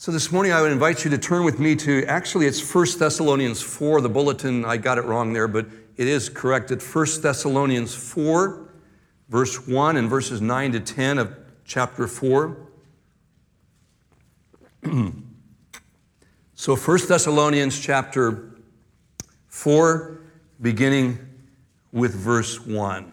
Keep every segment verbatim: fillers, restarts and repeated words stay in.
So this morning I would invite you to turn with me to, actually it's First Thessalonians four, the bulletin, I got it wrong there, but it is correct at First Thessalonians four, verse one and verses nine to ten of chapter four. So First Thessalonians chapter four, beginning with verse one.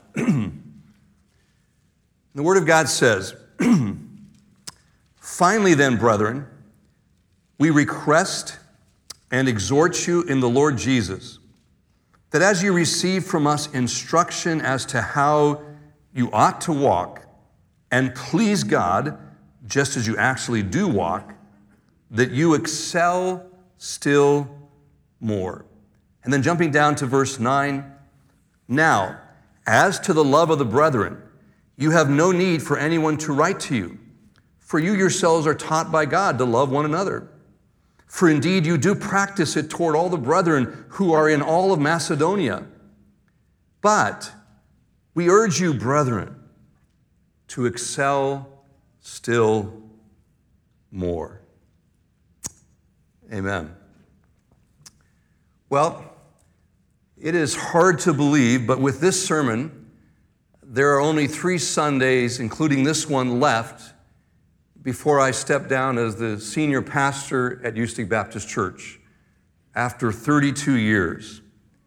The Word of God says, "Finally then, brethren, we request and exhort you in the Lord Jesus, that as you receive from us instruction as to how you ought to walk and please God, just as you actually do walk, that you excel still more." And then jumping down to verse nine, "Now, as to the love of the brethren, you have no need for anyone to write to you, for you yourselves are taught by God to love one another. For indeed you do practice it toward all the brethren who are in all of Macedonia. But we urge you, brethren, to excel still more." Amen. Well, it is hard to believe, but with this sermon, there are only three Sundays, including this one, left before I step down as the senior pastor at Houston Baptist Church after thirty-two years.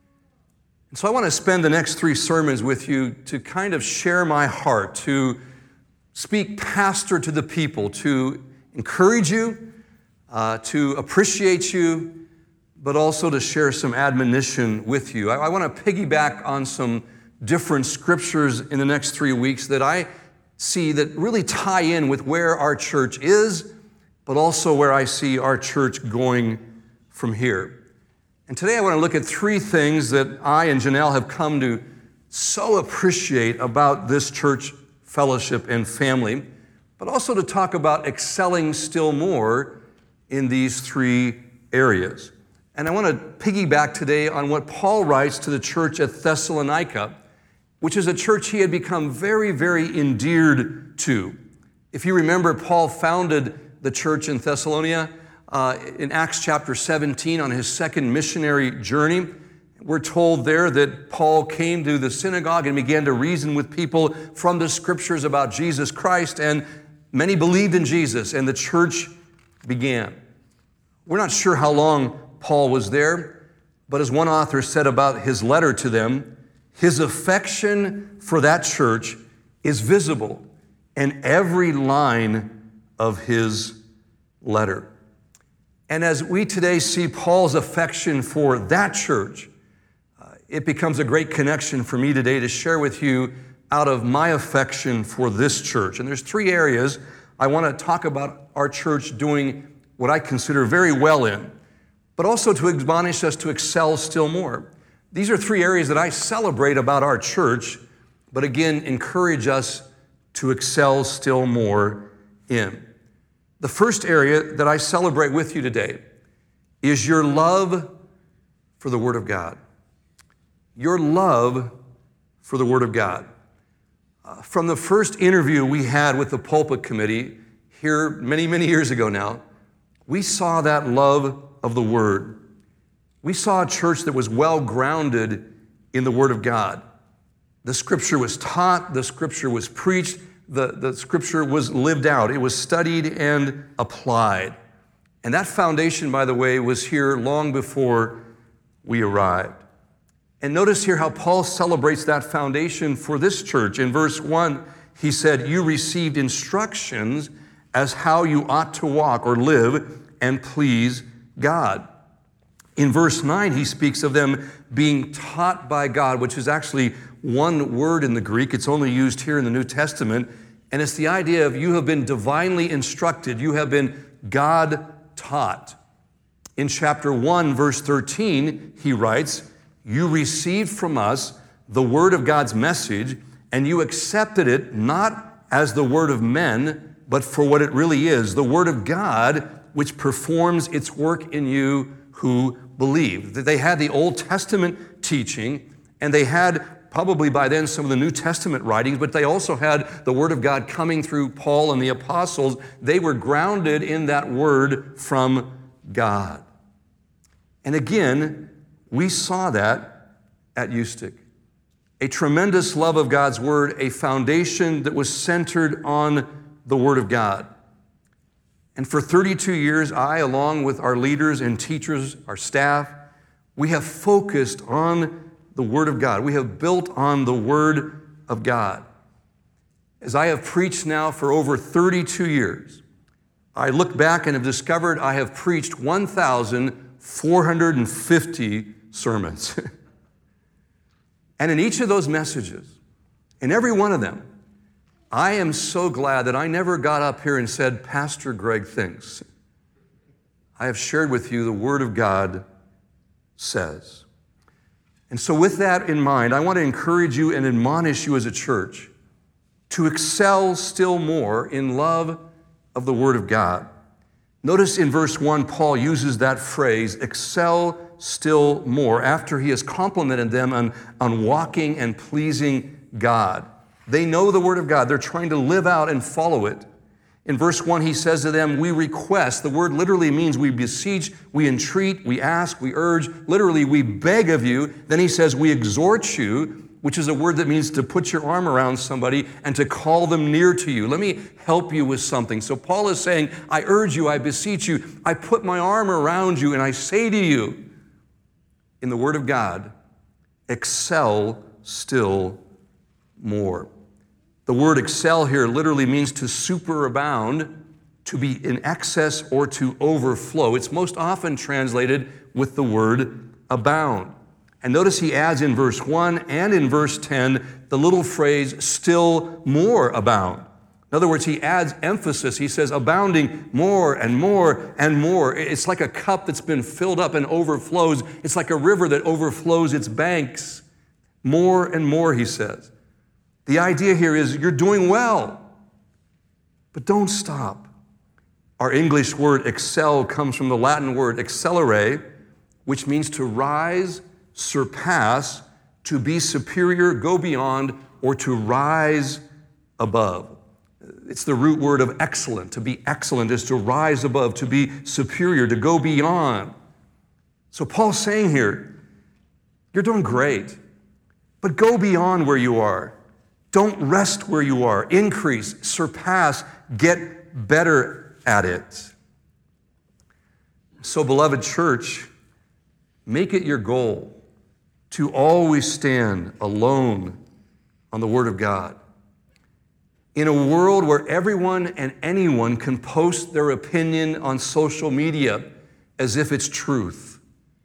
And so I want to spend the next three sermons with you to kind of share my heart, to speak pastor to the people, to encourage you, uh, to appreciate you, but also to share some admonition with you. I, I want to piggyback on some different scriptures in the next three weeks that I see that really tie in with where our church is, but also where I see our church going from here. And today I want to look at three things that I and Janelle have come to so appreciate about this church fellowship and family, but also to talk about excelling still more in these three areas. And I want to piggyback today on what Paul writes to the church at Thessalonica, which is a church he had become very, very endeared to. If you remember, Paul founded the church in Thessalonica uh, in Acts chapter seventeen on his second missionary journey. We're told there that Paul came to the synagogue and began to reason with people from the scriptures about Jesus Christ, and many believed in Jesus, and the church began. We're not sure how long Paul was there, but as one author said about his letter to them, his affection for that church is visible in every line of his letter. And as we today see Paul's affection for that church, uh, it becomes a great connection for me today to share with you out of my affection for this church. And there's three areas I want to talk about our church doing what I consider very well in, but also to admonish us to excel still more. These are three areas that I celebrate about our church, but again, encourage us to excel still more in. The first area that I celebrate with you today is your love for the Word of God. Your love for the Word of God. Uh, from the first interview we had with the pulpit committee here many, many years ago now, we saw that love of the Word. We saw a church that was well grounded in the Word of God. The Scripture was taught, the Scripture was preached, the, the Scripture was lived out. It was studied and applied. And that foundation, by the way, was here long before we arrived. And notice here how Paul celebrates that foundation for this church. In verse one, he said, "You received instructions as how you ought to walk or live and please God." In verse nine, he speaks of them being taught by God, which is actually one word in the Greek. It's only used here in the New Testament. And it's the idea of you have been divinely instructed. You have been God-taught. In chapter one, verse thirteen, he writes, "You received from us the word of God's message, and you accepted it not as the word of men, but for what it really is, the word of God, which performs its work in you who believe." That they had the Old Testament teaching, and they had probably by then some of the New Testament writings, but they also had the Word of God coming through Paul and the apostles. They were grounded in that Word from God. And again, we saw that at Eustic. A tremendous love of God's Word, a foundation that was centered on the Word of God. And for thirty-two years, I, along with our leaders and teachers, our staff, we have focused on the Word of God. We have built on the Word of God. As I have preached now for over thirty-two years, I look back and have discovered I have preached one thousand four hundred fifty sermons. And in each of those messages, in every one of them, I am so glad that I never got up here and said, Pastor Greg thinks. I have shared with you the Word of God says. And so with that in mind, I want to encourage you and admonish you as a church to excel still more in love of the Word of God. Notice in verse one, Paul uses that phrase, excel still more, after he has complimented them on, on walking and pleasing God. They know the Word of God. They're trying to live out and follow it. In verse one, he says to them, we request. The word literally means we beseech, we entreat, we ask, we urge. Literally, we beg of you. Then he says, we exhort you, which is a word that means to put your arm around somebody and to call them near to you. Let me help you with something. So Paul is saying, I urge you, I beseech you, I put my arm around you, and I say to you, in the Word of God, excel still more. The word excel here literally means to superabound, to be in excess or to overflow. It's most often translated with the word abound. And notice he adds in verse one and in verse ten the little phrase, still more abound. In other words, he adds emphasis. He says, abounding more and more and more. It's like a cup that's been filled up and overflows. It's like a river that overflows its banks. More and more, he says. The idea here is you're doing well, but don't stop. Our English word excel comes from the Latin word accelerare, which means to rise, surpass, to be superior, go beyond, or to rise above. It's the root word of excellent. To be excellent is to rise above, to be superior, to go beyond. So Paul's saying here, you're doing great, but go beyond where you are. Don't rest where you are. Increase, surpass, get better at it. So, beloved church, make it your goal to always stand alone on the Word of God. In a world where everyone and anyone can post their opinion on social media as if it's truth,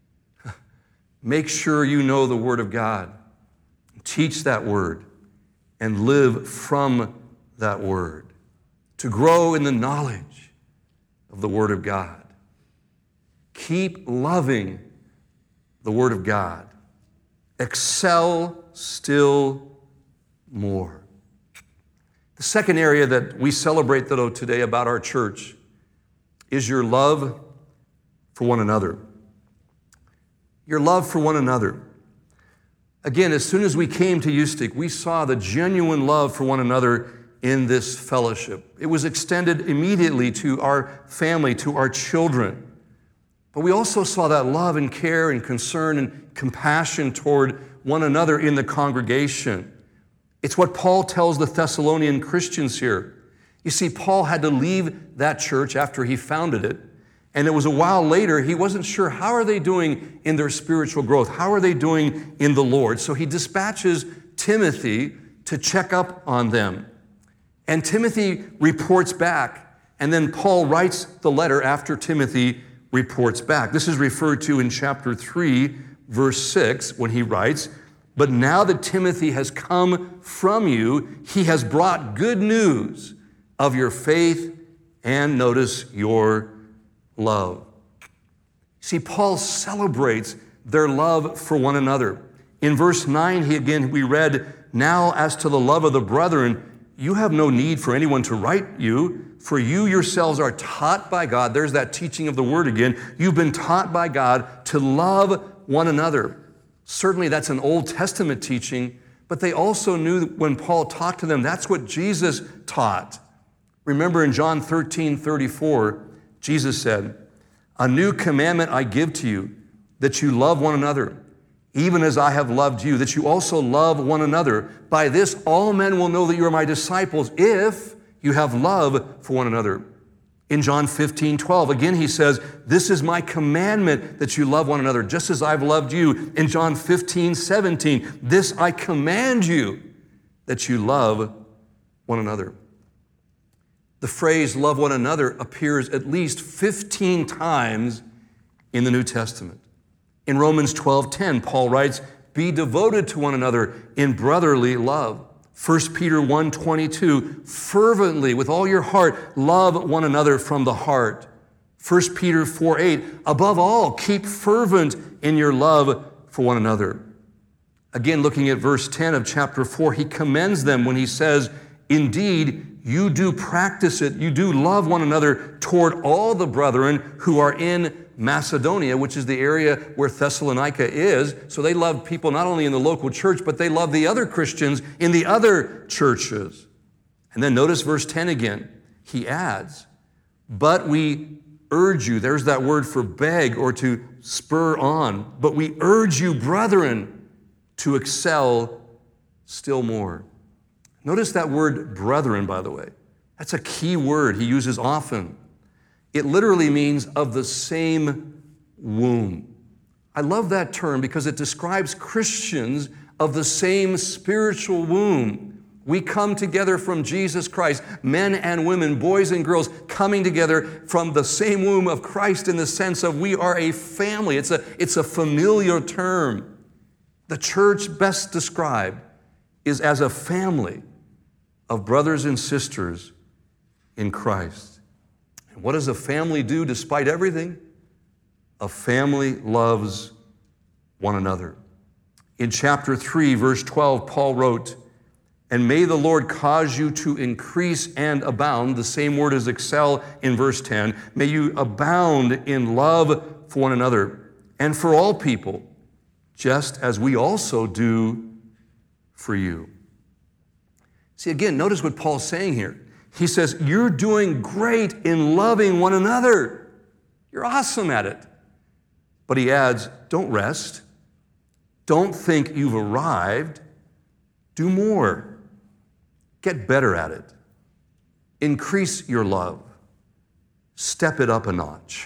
make sure you know the Word of God. Teach that Word and live from that Word, to grow in the knowledge of the Word of God. Keep loving the Word of God. Excel still more. The second area that we celebrate, though, today about our church is your love for one another. Your love for one another. Again, as soon as we came to Eustic, we saw the genuine love for one another in this fellowship. It was extended immediately to our family, to our children. But we also saw that love and care and concern and compassion toward one another in the congregation. It's what Paul tells the Thessalonian Christians here. You see, Paul had to leave that church after he founded it. And it was a while later, he wasn't sure, how are they doing in their spiritual growth? How are they doing in the Lord? So he dispatches Timothy to check up on them. And Timothy reports back. And then Paul writes the letter after Timothy reports back. This is referred to in chapter three, verse six, when he writes, but now that Timothy has come from you, he has brought good news of your faith and, notice, your love. See, Paul celebrates their love for one another. In verse nine, he again, we read, now as to the love of the brethren, you have no need for anyone to write you, for you yourselves are taught by God. There's that teaching of the word again. You've been taught by God to love one another. Certainly that's an Old Testament teaching, But they also knew that when Paul talked to them, that's what Jesus taught. Remember in John thirteen thirty-four, Jesus said, "A new commandment I give to you, that you love one another, even as I have loved you, that you also love one another. By this all men will know that you are my disciples, if you have love for one another." In John fifteen twelve, again he says, "This is my commandment, that you love one another, just as I've loved you." In John fifteen seventeen, "This I command you, that you love one another." The phrase "love one another" appears at least fifteen times in the New Testament. In Romans twelve ten, Paul writes, "Be devoted to one another in brotherly love." First Peter one twenty-two, "Fervently, with all your heart, love one another from the heart." First Peter four eight, "Above all, keep fervent in your love for one another." Again, looking at verse ten of chapter four, he commends them when he says, "Indeed, you do practice it, you do love one another toward all the brethren who are in Macedonia," which is the area where Thessalonica is. So they love people not only in the local church, but they love the other Christians in the other churches. And then notice verse ten again. He adds, "But we urge you," there's that word for beg or to spur on, "but we urge you, brethren, to excel still more." Notice that word brethren, by the way. That's a key word he uses often. It literally means of the same womb. I love that term because it describes Christians of the same spiritual womb. We come together from Jesus Christ, men and women, boys and girls, coming together from the same womb of Christ in the sense of we are a family. It's a, it's a familiar term. The church, best described, is as a family of brothers and sisters in Christ. And what does a family do despite everything? A family loves one another. In chapter three, verse twelve, Paul wrote, "And may the Lord cause you to increase and abound," the same word as excel in verse ten, "may you abound in love for one another and for all people, just as we also do for you." See, again, notice what Paul's saying here. He says, you're doing great in loving one another. You're awesome at it. But he adds, don't rest. Don't think you've arrived. Do more. Get better at it. Increase your love. Step it up a notch.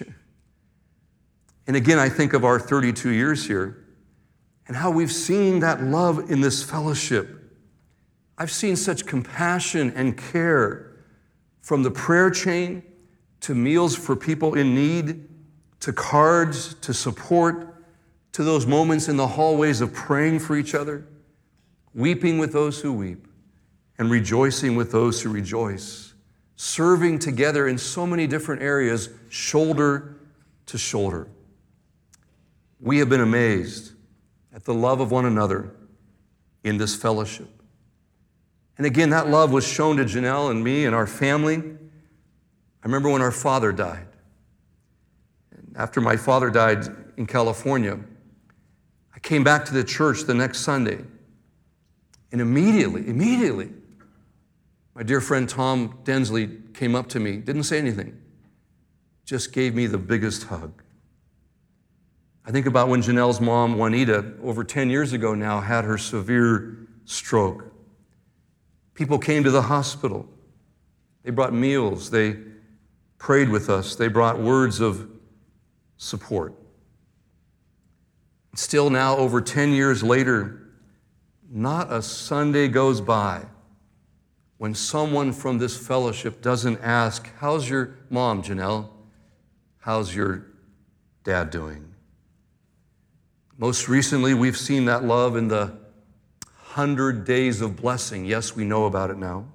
And again, I think of our thirty-two years here and how we've seen that love in this fellowship. I've seen such compassion and care from the prayer chain to meals for people in need, to cards, to support, to those moments in the hallways of praying for each other, weeping with those who weep, and rejoicing with those who rejoice, serving together in so many different areas, shoulder to shoulder. We have been amazed at the love of one another in this fellowship. And again, that love was shown to Janelle and me and our family. I remember when our father died. After my father died in California, I came back to the church the next Sunday. And immediately, immediately, my dear friend Tom Densley came up to me, didn't say anything, just gave me the biggest hug. I think about when Janelle's mom, Juanita, over ten years ago now, had her severe stroke. People came to the hospital. They brought meals. They prayed with us. They brought words of support. Still now, over ten years later, not a Sunday goes by when someone from this fellowship doesn't ask, how's your mom, Janelle? How's your dad doing? Most recently, we've seen that love in the hundred days of blessing. Yes, we know about it now.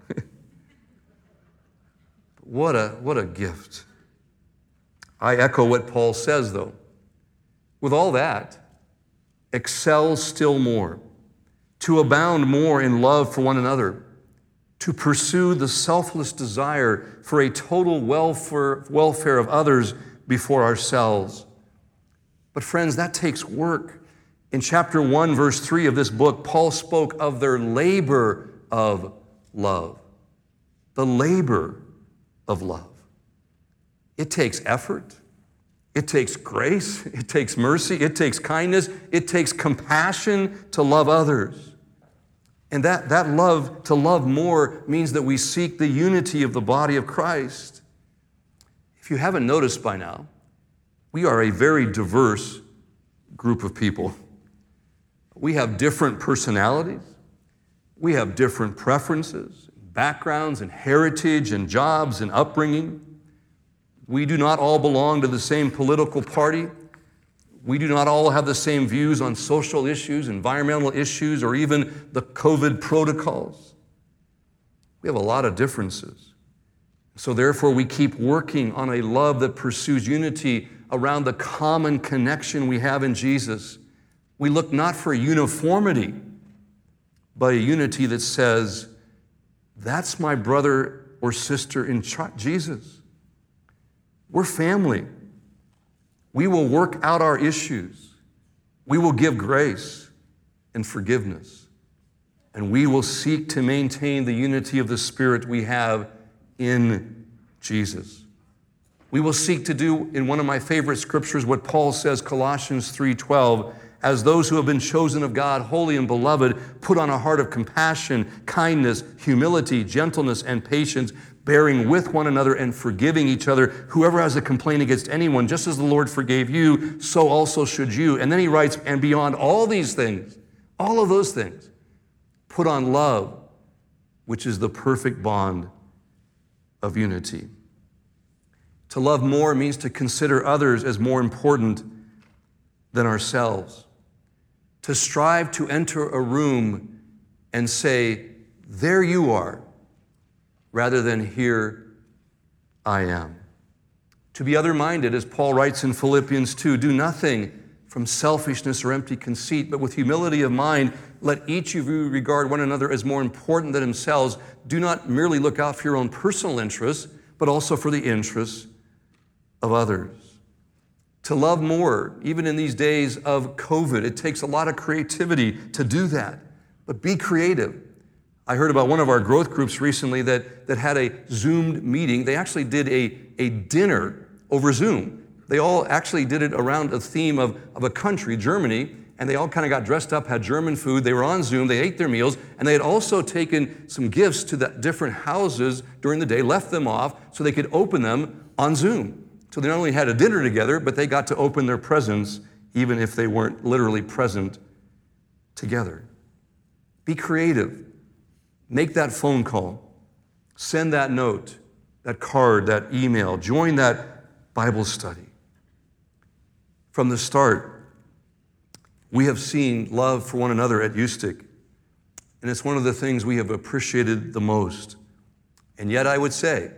What a, what a gift. I echo what Paul says, though. With all that, excel still more, to abound more in love for one another, to pursue the selfless desire for a total welfare, welfare of others before ourselves. But friends, that takes work. In chapter one, verse three of this book, Paul spoke of their labor of love. The labor of love. It takes effort. It takes grace. It takes mercy. It takes kindness. It takes compassion to love others. And that, that love, to love more, means that we seek the unity of the body of Christ. If you haven't noticed by now, we are a very diverse group of people. We have different personalities. We have different preferences, backgrounds, and heritage, and jobs, and upbringing. We do not all belong to the same political party. We do not all have the same views on social issues, environmental issues, or even the COVID protocols. We have a lot of differences. So therefore, we keep working on a love that pursues unity around the common connection we have in Jesus. We look not for uniformity, but a unity that says, that's my brother or sister in Jesus. We're family. We will work out our issues. We will give grace and forgiveness. And we will seek to maintain the unity of the Spirit we have in Jesus. We will seek to do, in one of my favorite scriptures, what Paul says, Colossians three twelve, as those who have been chosen of God, holy and beloved, put on a heart of compassion, kindness, humility, gentleness, and patience, bearing with one another and forgiving each other. Whoever has a complaint against anyone, just as the Lord forgave you, so also should you. And then he writes, and beyond all these things, all of those things, put on love, which is the perfect bond of unity. To love more means to consider others as more important than ourselves. To strive to enter a room and say, there you are, rather than here I am. To be other-minded, as Paul writes in Philippians two, do nothing from selfishness or empty conceit, but with humility of mind, let each of you regard one another as more important than themselves. Do not merely look out for your own personal interests, but also for the interests of others. To love more, even in these days of COVID, it takes a lot of creativity to do that. But be creative. I heard about one of our growth groups recently that, that had a Zoomed meeting. They actually did a, a dinner over Zoom. They all actually did it around a theme of, of a country, Germany, and they all kind of got dressed up, had German food. They were on Zoom. They ate their meals, and they had also taken some gifts to the different houses during the day, left them off so they could open them on Zoom. So they not only had a dinner together, but they got to open their presents even if they weren't literally present together. Be creative. Make that phone call. Send that note, that card, that email. Join that Bible study. From the start, we have seen love for one another at Eustic, and it's one of the things we have appreciated the most. And yet I would say,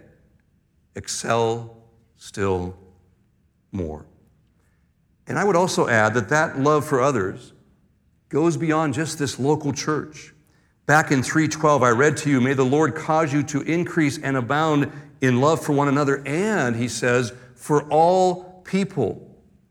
excel still more. And I would also add that that love for others goes beyond just this local church. Back in three twelve, I read to you, may the Lord cause you to increase and abound in love for one another, and, he says, for all people.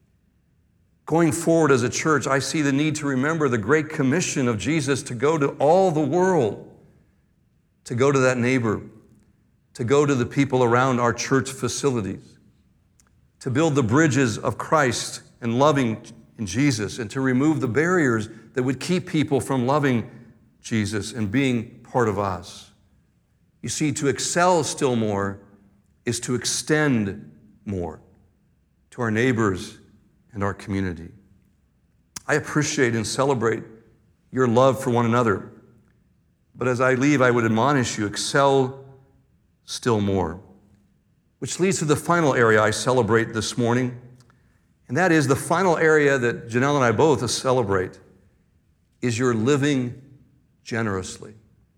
Going forward as a church, I see the need to remember the great commission of Jesus to go to all the world, to go to that neighbor, to go to the people around our church facilities, to build the bridges of Christ and loving in Jesus, and to remove the barriers that would keep people from loving Jesus and being part of us. You see, to excel still more is to extend more to our neighbors and our community. I appreciate and celebrate your love for one another, but as I leave, I would admonish you, excel still more. Which leads to the final area I celebrate this morning, and that is the final area that Janelle and I both celebrate, is your living generously.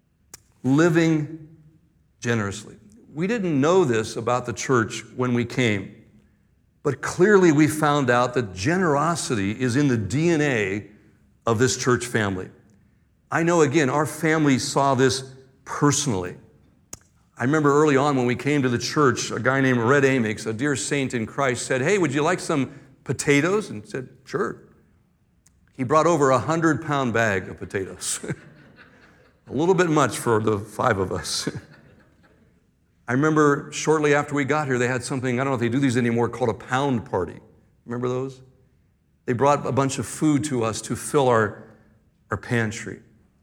Living generously. We didn't know this about the church when we came, but clearly we found out that generosity is in the D N A of this church family. I know, again, our family saw this personally. I remember early on when we came to the church, a guy named Red Amix, a dear saint in Christ, said, hey, would you like some potatoes? And said, sure. He brought over a hundred-pound bag of potatoes. A little bit much for the five of us. I remember shortly after we got here, they had something, I don't know if they do these anymore, called a pound party. Remember those? They brought a bunch of food to us to fill our, our pantry.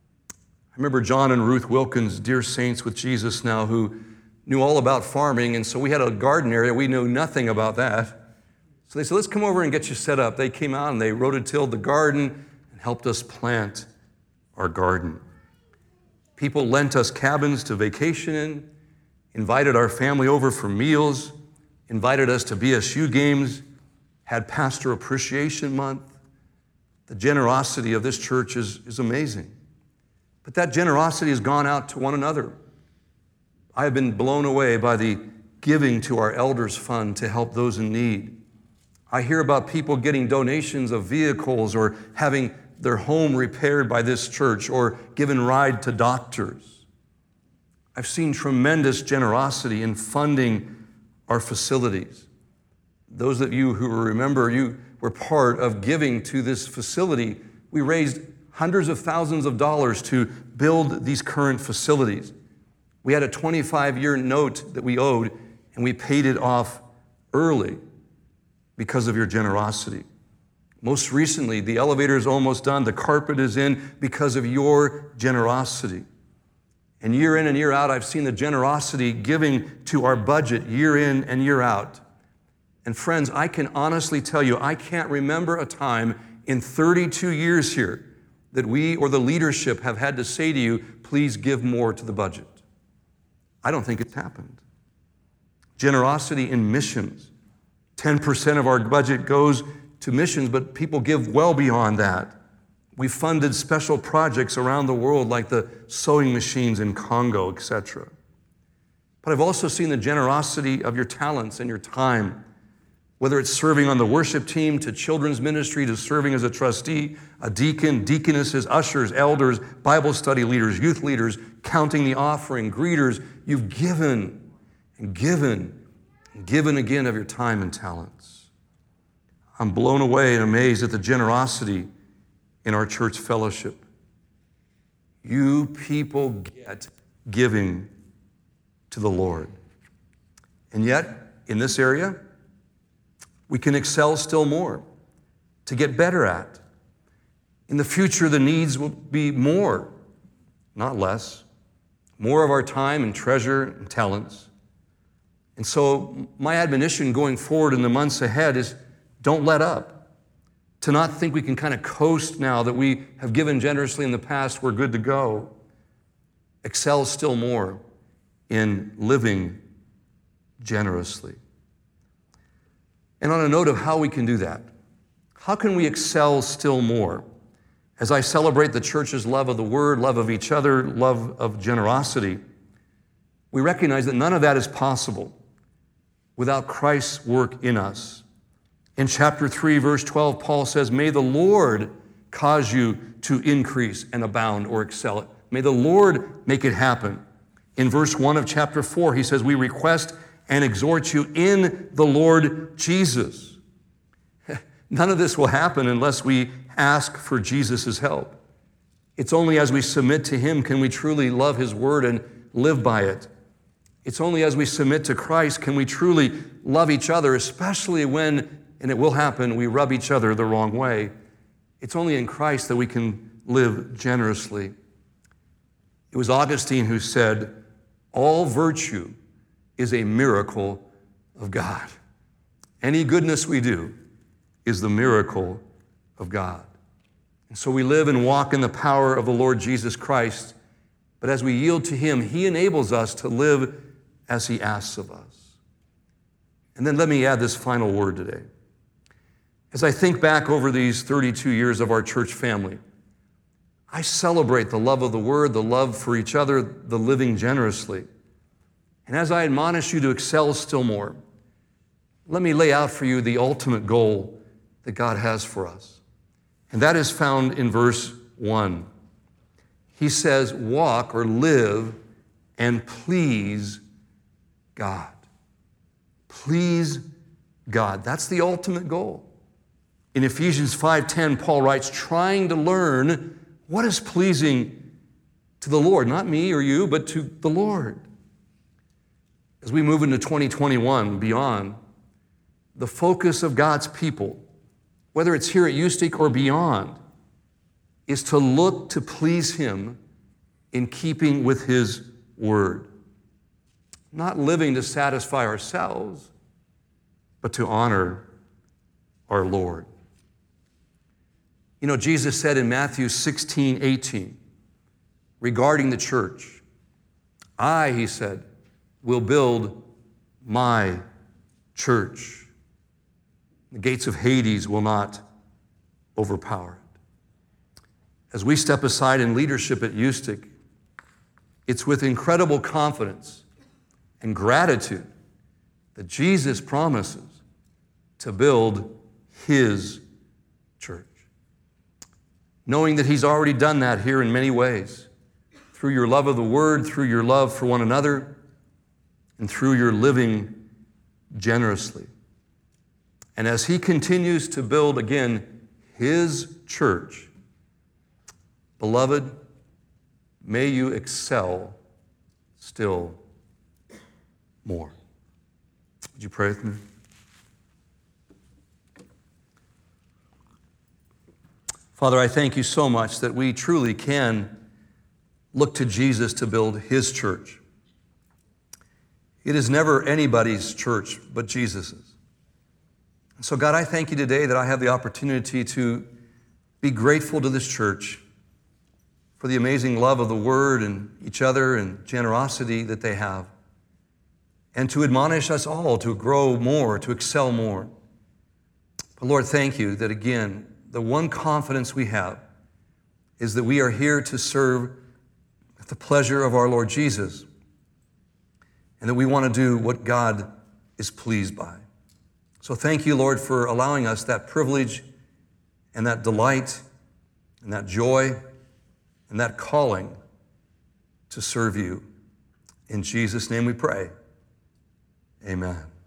I remember John and Ruth Wilkins, dear saints with Jesus now, who knew all about farming, and so we had a garden area. We knew nothing about that. So they said, let's come over and get you set up. They came out and they rototilled the garden and helped us plant our garden. People lent us cabins to vacation in, invited our family over for meals, invited us to B S U games, had Pastor Appreciation Month. The generosity of this church is, is amazing. But that generosity has gone out to one another. I have been blown away by the giving to our elders fund to help those in need. I hear about people getting donations of vehicles or having their home repaired by this church or given ride to doctors. I've seen tremendous generosity in funding our facilities. Those of you who remember, you were part of giving to this facility. We raised hundreds of thousands of dollars to build these current facilities. We had a twenty-five-year note that we owed, and we paid it off early because of your generosity. Most recently, the elevator is almost done. The carpet is in because of your generosity. And year in and year out, I've seen the generosity giving to our budget year in and year out. And friends, I can honestly tell you, I can't remember a time in thirty-two years here that we or the leadership have had to say to you, please give more to the budget. I don't think it's happened. Generosity in missions. ten percent of our budget goes to missions, but people give well beyond that. We funded special projects around the world like the sewing machines in Congo, et cetera. But I've also seen the generosity of your talents and your time, whether it's serving on the worship team, to children's ministry, to serving as a trustee, a deacon, deaconesses, ushers, elders, Bible study leaders, youth leaders, counting the offering, greeters. You've given and given and given again of your time and talents. I'm blown away and amazed at the generosity in our church fellowship. You people get giving to the Lord. And yet, in this area, we can excel still more, to get better at. In the future, the needs will be more, not less, more of our time and treasure and talents. And so my admonition going forward in the months ahead is don't let up. To not think we can kind of coast now that we have given generously in the past, we're good to go. Excel still more in living generously. And on a note of how we can do that, how can we excel still more? As I celebrate the church's love of the Word, love of each other, love of generosity, we recognize that none of that is possible without Christ's work in us. In chapter three, verse twelve, Paul says, may the Lord cause you to increase and abound or excel it. May the Lord make it happen. In verse one of chapter four, he says, we request and exhort you in the Lord Jesus. None of this will happen unless we ask for Jesus' help. It's only as we submit to Him can we truly love His word and live by it. It's only as we submit to Christ can we truly love each other, especially when, and it will happen, we rub each other the wrong way. It's only in Christ that we can live generously. It was Augustine who said, all virtue is a miracle of God. Any goodness we do is the miracle of God. And so we live and walk in the power of the Lord Jesus Christ, but as we yield to Him, He enables us to live as He asks of us. And then let me add this final word today. As I think back over these thirty-two years of our church family, I celebrate the love of the Word, the love for each other, the living generously. And as I admonish you to excel still more, let me lay out for you the ultimate goal that God has for us. And that is found in verse one. He says, walk or live and please God. Please God. That's the ultimate goal. In Ephesians five ten, Paul writes, trying to learn what is pleasing to the Lord, not me or you, but to the Lord. As we move into twenty twenty-one, beyond, the focus of God's people, whether it's here at Eustic or beyond, is to look to please Him in keeping with His word. Not living to satisfy ourselves, but to honor our Lord. You know, Jesus said in Matthew sixteen eighteen, regarding the church, I, He said, will build my church. The gates of Hades will not overpower it. As we step aside in leadership at Eustic, it's with incredible confidence and gratitude that Jesus promises to build His church. Knowing that He's already done that here in many ways, through your love of the Word, through your love for one another, and through your living generously. And as He continues to build again His church, beloved, may you excel still more. Would you pray with me? Father, I thank You so much that we truly can look to Jesus to build His church. It is never anybody's church but Jesus's. And so, God, I thank You today that I have the opportunity to be grateful to this church for the amazing love of the Word and each other and generosity that they have, and to admonish us all to grow more, to excel more. But Lord, thank You that, again, the one confidence we have is that we are here to serve at the pleasure of our Lord Jesus, and that we want to do what God is pleased by. So thank You, Lord, for allowing us that privilege and that delight and that joy and that calling to serve You. In Jesus' name we pray. Amen.